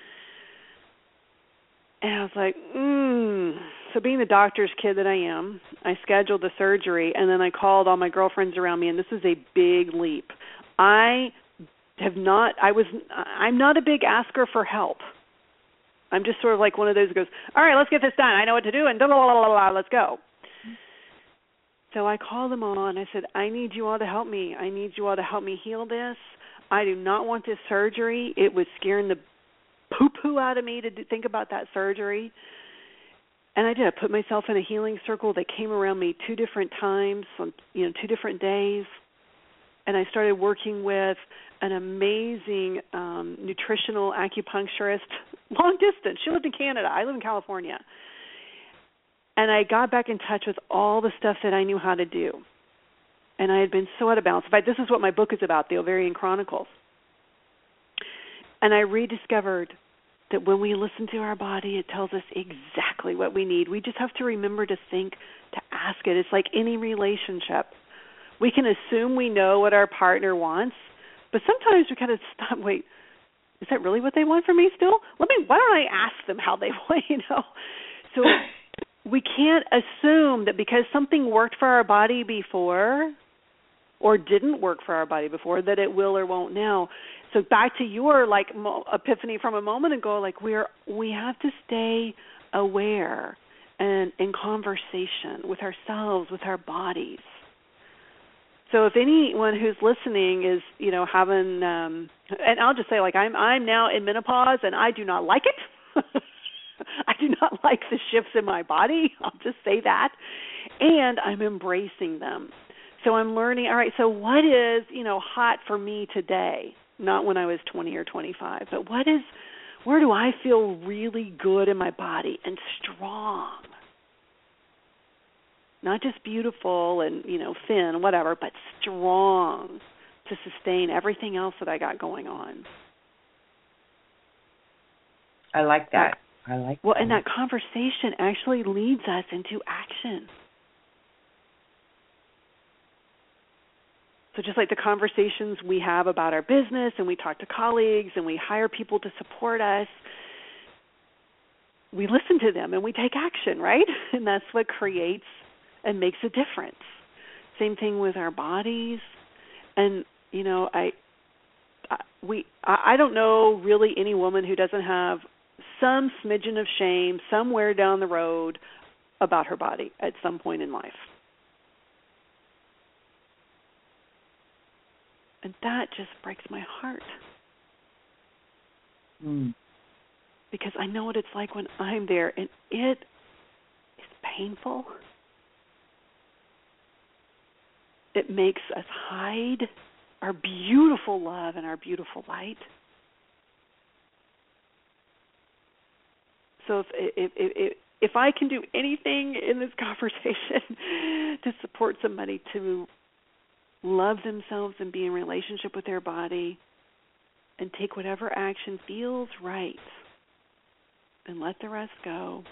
S4: And I was like, mm. So being the doctor's kid that I am, I scheduled the surgery, and then I called all my girlfriends around me, and this is a big leap. I have not, I was, I'm not a big asker for help. I'm just sort of like one of those who goes, all right, let's get this done. I know what to do, and blah, blah, blah, blah, blah, let's go. So I called them all, and I said, I need you all to help me. I need you all to help me heal this. I do not want this surgery. It was scaring the poo-poo out of me to think about that surgery. And I did. I put myself in a healing circle that came around me two different times, on, you know, two different days. and I started working with an amazing um, nutritional acupuncturist, long distance. She lived in Canada. I live in California. And I got back in touch with all the stuff that I knew how to do. And I had been so out of balance. In fact, this is what my book is about, The Ovarian Chronicles. And I rediscovered that when we listen to our body, it tells us exactly what we need. We just have to remember to think, to ask it. It's like any relationship. We can assume we know what our partner wants, but sometimes we kind of stop, wait, is that really what they want from me still? Let me, why don't I ask them how they want, you know? So we can't assume that because something worked for our body before or didn't work for our body before that it will or won't now. So back to your like mo- epiphany from a moment ago, like we're we have to stay aware and in conversation with ourselves, with our bodies. So if anyone who's listening is, you know, having, um, and I'll just say, like I'm I'm now in menopause and I do not like it. I do not like the shifts in my body. I'll just say that, and I'm embracing them. So I'm learning. All right. So what is, you know, hot for me today? Not when I was twenty or twenty-five, but what is, where do I feel really good in my body and strong? Not just beautiful and, you know, thin, whatever, but strong to sustain everything else that I got going on.
S3: I like that. I like
S4: well,
S3: that.
S4: and that conversation actually leads us into action. So just like the conversations we have about our business and we talk to colleagues and we hire people to support us, we listen to them and we take action, right? And that's what creates and makes a difference. Same thing with our bodies. And, you know, I I, we I don't know really any woman who doesn't have some smidgen of shame somewhere down the road about her body at some point in life. And that just breaks my heart.
S3: Mm.
S4: Because I know what it's like when I'm there, and it is painful. It makes us hide our beautiful love and our beautiful light. So if if if, if I can do anything in this conversation to support somebody to love themselves and be in relationship with their body and take whatever action feels right and let the rest go,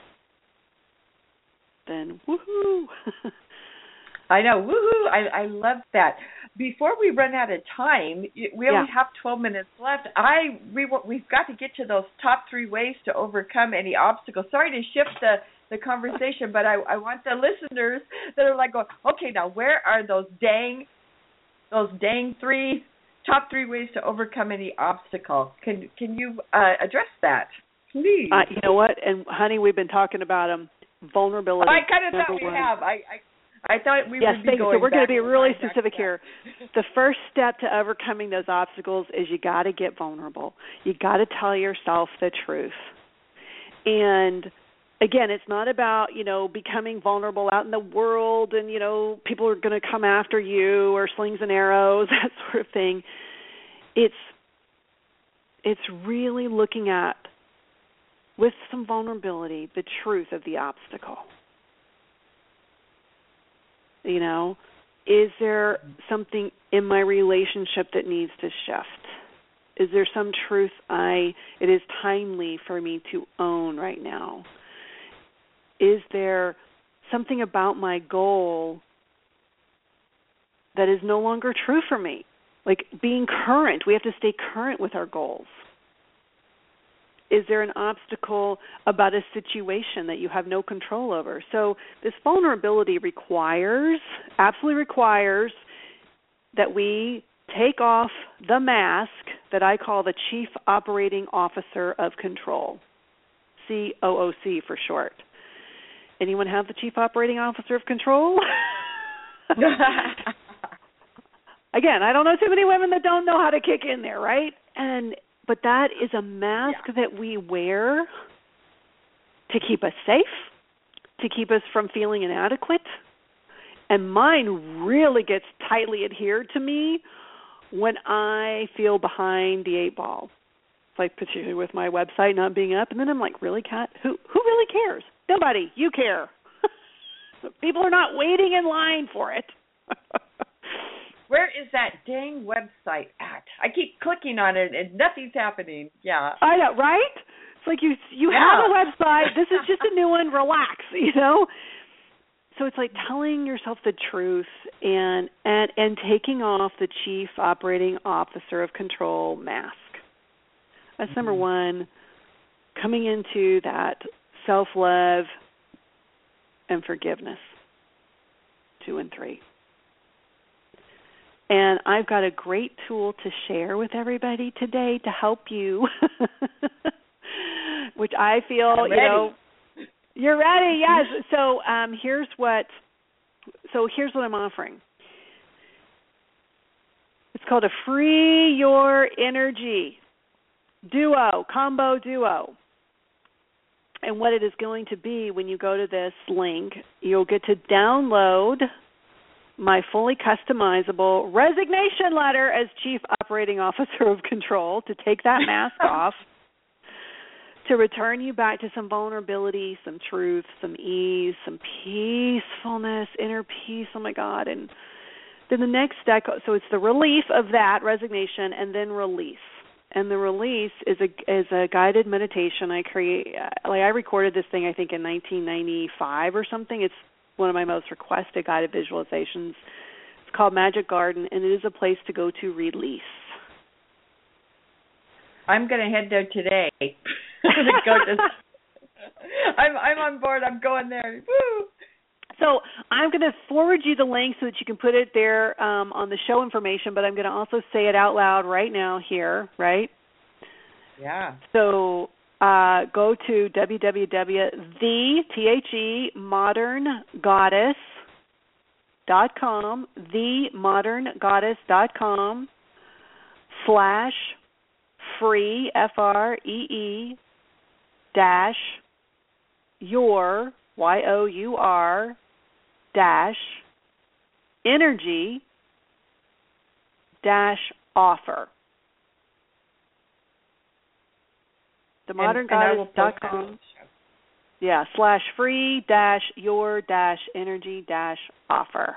S4: then woohoo!
S3: I know, woohoo! I, I love that. Before we run out of time, we only
S4: yeah.
S3: have twelve minutes left. I we we've got to get to those top three ways to overcome any obstacles. Sorry to shift the, the conversation, but I, I want the listeners that are like, going, okay, now where are those dang those dang three top three ways to overcome any obstacle? Can can you uh, address that, please?
S4: Uh, you know what? And honey, we've been talking about them. Vulnerability.
S3: I kind of thought we
S4: one.
S3: have. I. I I thought we
S4: yes,
S3: would be
S4: thank
S3: going
S4: you. So we're going to be really
S3: back
S4: specific here. The first step to overcoming those obstacles is you got to get vulnerable. You got to tell yourself the truth. And again, it's not about, you know, becoming vulnerable out in the world and, you know, people are going to come after you or slings and arrows, that sort of thing. It's it's really looking at, with some vulnerability, the truth of the obstacle. You know, is there something in my relationship that needs to shift? Is there some truth I it is timely for me to own right now? Is there something about my goal that is no longer true for me? Like being current, we have to stay current with our goals. Is there an obstacle about a situation that you have no control over? So this vulnerability requires, absolutely requires, that we take off the mask that I call the Chief Operating Officer of Control, C O O C for short. Anyone have the Chief Operating Officer of Control? Again, I don't know too many women that don't know how to kick in there, right? And But that is a mask yeah. that we wear to keep us safe, to keep us from feeling inadequate, And mine really gets tightly adhered to me when I feel behind the eight ball. Like particularly with my website not being up, and then I'm like, really, Kat? Who who really cares? Nobody. You care. People are not waiting in line for it.
S3: Where is that dang website at? I keep clicking on it and nothing's happening. Yeah.
S4: I know, right? It's like you you
S3: yeah.
S4: have a website. This is just a new one. Relax, you know? So it's like telling yourself the truth and and, and taking off the chief operating officer of control mask. That's number one, coming into that self-love and forgiveness, two and three. And I've got a great tool to share with everybody today to help you, which I feel,
S3: I'm
S4: you
S3: ready.
S4: know, you're ready, yes. So um, here's what, so here's what I'm offering. It's called a Free Your Energy Duo, combo duo. And what it is going to be when you go to this link, you'll get to download my fully customizable resignation letter as Chief Operating Officer of Control to take that mask off, to return you back to some vulnerability, some truth, some ease, some peacefulness, inner peace, oh my God. And then the next step, so it's the relief of that resignation and then release. And the release is a is a guided meditation I create. Like I recorded this thing, I think, in nineteen ninety-five or something. It's one of my most requested guided visualizations. It's called Magic Garden, and it is a place to go to release.
S3: I'm going to head there today. go to, I'm I'm on board. I'm going there. Woo!
S4: So I'm going to forward you the link so that you can put it there um, on the show information, but I'm going to also say it out loud right now here, right?
S3: Yeah.
S4: So uh, go to w w w dot the, T H E, modern goddess dot com, the modern goddess dot com slash free, F R E E, dash, your, Y O U R, dash, energy, dash, offer. the modern goddess dot com. Yeah, slash free dash your dash energy dash offer.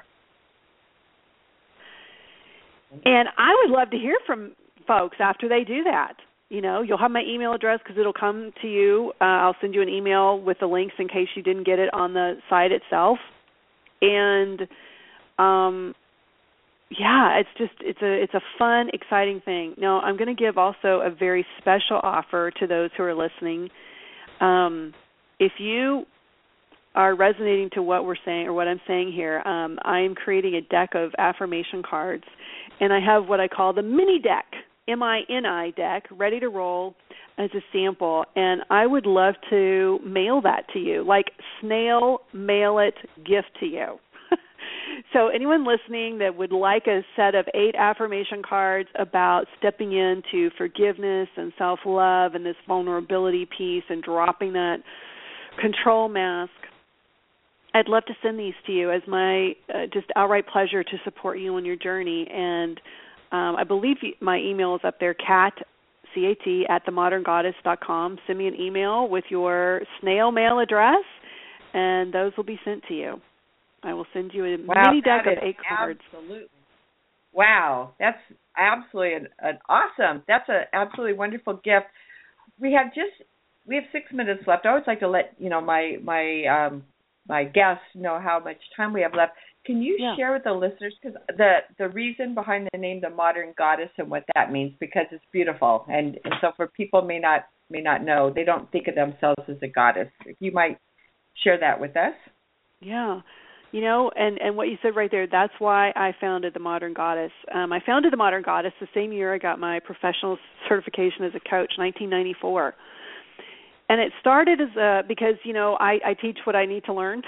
S4: And I would love to hear from folks after they do that. You know, you'll have my email address because it'll come to you. Uh, I'll send you an email with the links in case you didn't get it on the site itself. And um, yeah, it's just it's a it's a fun, exciting thing. Now, I'm going to give also a very special offer to those who are listening. Um, if you are resonating to what we're saying or what I'm saying here, um, I am creating a deck of affirmation cards, and I have what I call the mini deck, M I N I deck, ready to roll as a sample, and I would love to mail that to you, like snail mail it gift to you. So anyone listening that would like a set of eight affirmation cards about stepping into forgiveness and self-love and this vulnerability piece and dropping that control mask, I'd love to send these to you as my uh, just outright pleasure to support you on your journey. And um, I believe my email is up there, Kat, C A T, at the modern goddess dot com. Send me an email with your snail mail address, and those will be sent to you. I will send you a
S3: wow,
S4: mini deck of eight cards.
S3: Absolutely. Wow, that's absolutely an, an awesome. That's an absolutely wonderful gift. We have just we have six minutes left. I always like to let you know my my um, my guests know how much time we have left. Can you
S4: yeah.
S3: share with the listeners because the the reason behind the name, the Modern Goddess, and what that means? Because it's beautiful, and, and so for people may not may not know, they don't think of themselves as a goddess. If you might share that with us.
S4: Yeah. You know, and, and what you said right there, that's why I founded the Modern Goddess. Um, I founded the Modern Goddess the same year I got my professional certification as a coach, nineteen ninety-four. And it started as a, because, you know, I, I teach what I need to learn.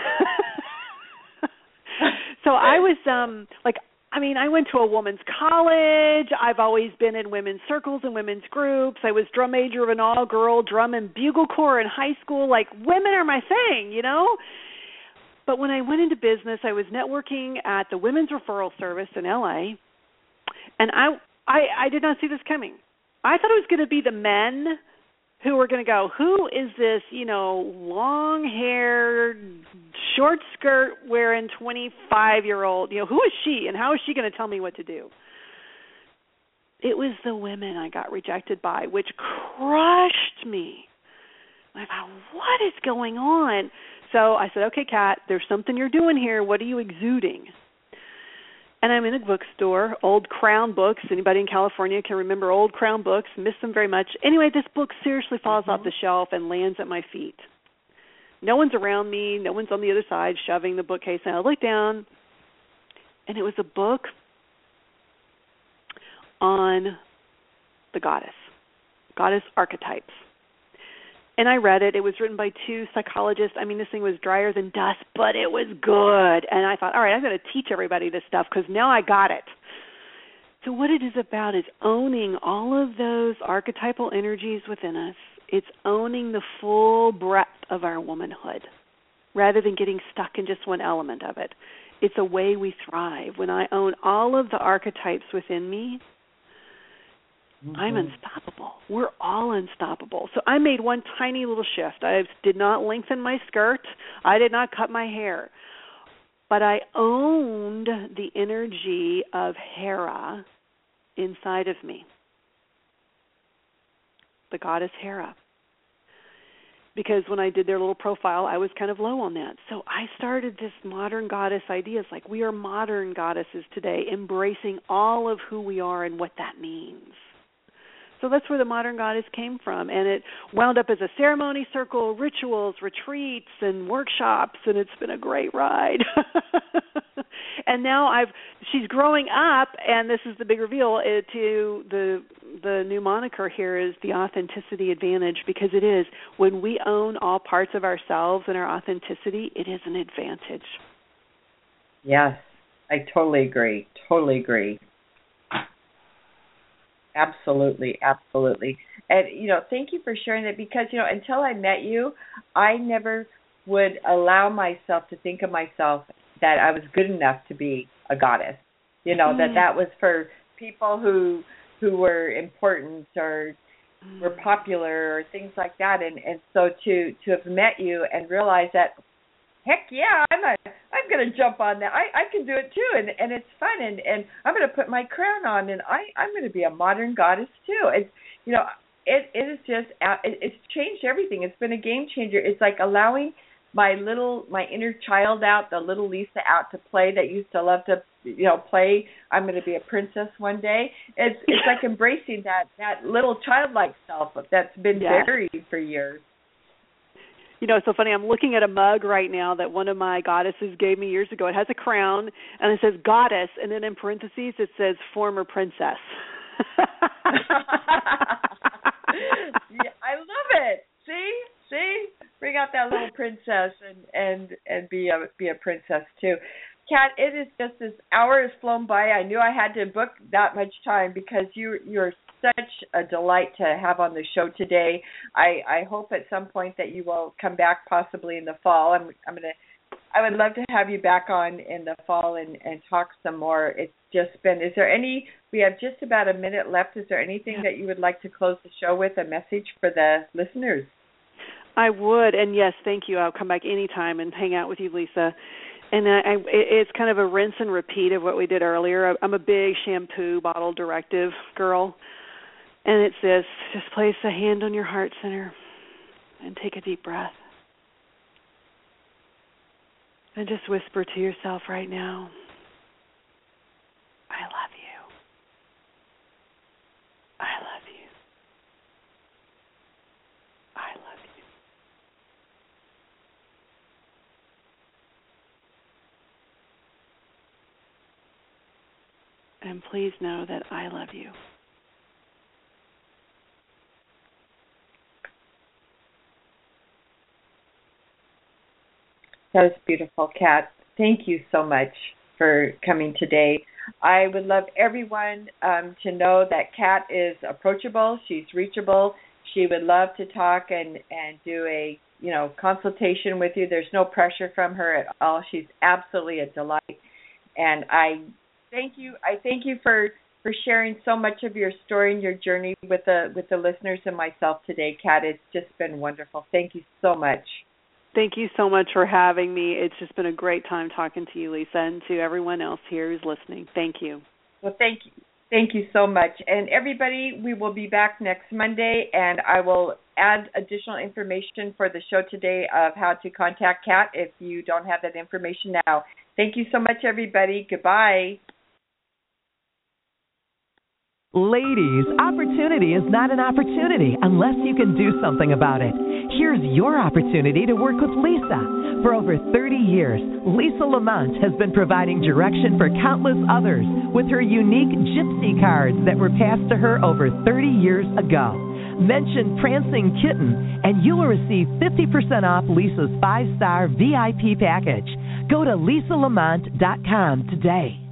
S4: So I was, um, like, I mean, I went to a women's college. I've always been in women's circles and women's groups. I was drum major of an all-girl drum and bugle corps in high school. Like, women are my thing, you know? But when I went into business, I was networking at the Women's Referral Service in L A, and I, I, I did not see this coming. I thought it was going to be the men who were going to go, who is this, you know, long-haired, short skirt wearing twenty-five-year-old, you know, who is she and how is she going to tell me what to do? It was the women I got rejected by, which crushed me. I thought, what is going on? So I said, okay, Kat, there's something you're doing here. What are you exuding? And I'm in a bookstore, Old Crown Books. Anybody in California can remember Old Crown Books. Miss them very much. Anyway, this book seriously falls mm-hmm. off the shelf and lands at my feet. No one's around me. No one's on the other side shoving the bookcase. And I look down, and it was a book on the goddess, goddess archetypes. And I read it. It was written by two psychologists. I mean, this thing was drier than dust, but it was good. And I thought, all right, I'm going to teach everybody this stuff because now I got it. So what it is about is owning all of those archetypal energies within us. It's owning the full breadth of our womanhood rather than getting stuck in just one element of it. It's a way we thrive. When I own all of the archetypes within me, Mm-hmm. I'm unstoppable. We're all unstoppable. So I made one tiny little shift. I did not lengthen my skirt. I did not cut my hair. But I owned the energy of Hera inside of me, the goddess Hera. Because when I did their little profile, I was kind of low on that. So I started this modern goddess idea. It's like we are modern goddesses today, embracing all of who we are and what that means. So that's where the modern goddess came from, and it wound up as a ceremony circle, rituals, retreats, and workshops, and it's been a great ride. And now I've she's growing up, and this is the big reveal uh, to the the new moniker here is the authenticity advantage, because it is when we own all parts of ourselves and our authenticity, it is an advantage.
S3: Yes, I totally agree. Totally agree. Absolutely, absolutely. And, you know, thank you for sharing that because, you know, until I met you, I never would allow myself to think of myself that I was good enough to be a goddess. You know, mm. that that was for people who who were important or mm. were popular or things like that. And, and so to, to have met you and realize that, heck yeah, I'm a, I'm going to jump on that. I, I can do it too, and, and it's fun, and, and I'm going to put my crown on, and I, I'm going to be a modern goddess too. It's, you know, it, it is just, it, it's changed everything. It's been a game changer. It's like allowing my little, my inner child out, the little Lisa out to play that used to love to, you know, play. I'm going to be a princess one day. It's, it's like embracing that, that little childlike self that's been yes. buried for years.
S4: You know, it's so funny. I'm looking at a mug right now that one of my goddesses gave me years ago. It has a crown, and it says goddess, and then in parentheses it says former princess.
S3: Yeah, I love it. See? See? Bring out that little princess and, and, and be a be a princess too. Kat, it is just this hour has flown by. I knew I had to book that much time because you you're such a delight to have on the show today. I, I hope at some point that you will come back possibly in the fall. I'm I'm gonna I would love to have you back on in the fall and, and talk some more. It's just been is there any we have just about a minute left. Is there anything that you would like to close the show with, a message for the listeners?
S4: I would, and yes, thank you. I'll come back anytime and hang out with you, Lisa. And I, I, it's kind of a rinse and repeat of what we did earlier. I'm a big shampoo bottle directive girl. And it says, just place a hand on your heart center and take a deep breath. And just whisper to yourself right now, I love you. I love you. I love you. And please know that I love you.
S3: That is beautiful, Kat. Thank you so much for coming today. I would love everyone um, to know that Kat is approachable. She's reachable. she would love to talk and, and do a, you know, consultation with you. There's no pressure from her at all. She's absolutely a delight. And I thank you. I thank you for, for sharing so much of your story and your journey with the with the listeners and myself today, Kat. It's just been wonderful. Thank you so much.
S4: Thank you so much for having me. It's just been a great time talking to you, Lisa, and to everyone else here who's listening. Thank you.
S3: Well, thank you. Thank you so much. And everybody, we will be back next Monday, and I will add additional information for the show today of how to contact Kat if you don't have that information now. Thank you so much, everybody. Goodbye.
S5: Ladies, opportunity is not an opportunity unless you can do something about it. Here's your opportunity to work with Lisa. For over thirty years, Lisa Lamont has been providing direction for countless others with her unique gypsy cards that were passed to her over thirty years ago. Mention Prancing Kitten and you will receive fifty percent off Lisa's five-star V I P package. Go to lisa lamont dot com today.